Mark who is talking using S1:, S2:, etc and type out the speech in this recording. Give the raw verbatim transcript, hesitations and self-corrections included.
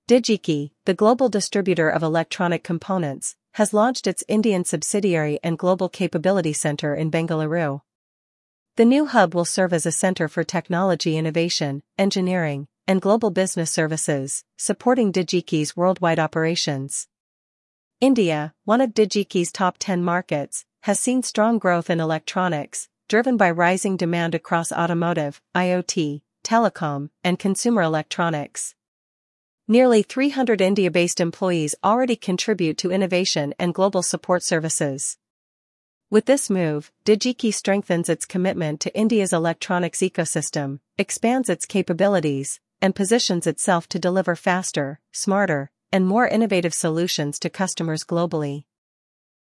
S1: Digi-Key, the global distributor of electronic components, has launched its Indian subsidiary and Global Capability Center in Bengaluru. The new hub will serve as a center for technology innovation, engineering, and global business services, supporting Digi-Key's worldwide operations. India, one of Digi-Key's top ten markets, has seen strong growth in electronics, driven by rising demand across automotive, IoT, telecom, and consumer electronics. Nearly three hundred India-based employees already contribute to innovation and global support services. With this move, Digi-Key strengthens its commitment to India's electronics ecosystem, expands its capabilities, and positions itself to deliver faster, smarter, and more innovative solutions to customers globally.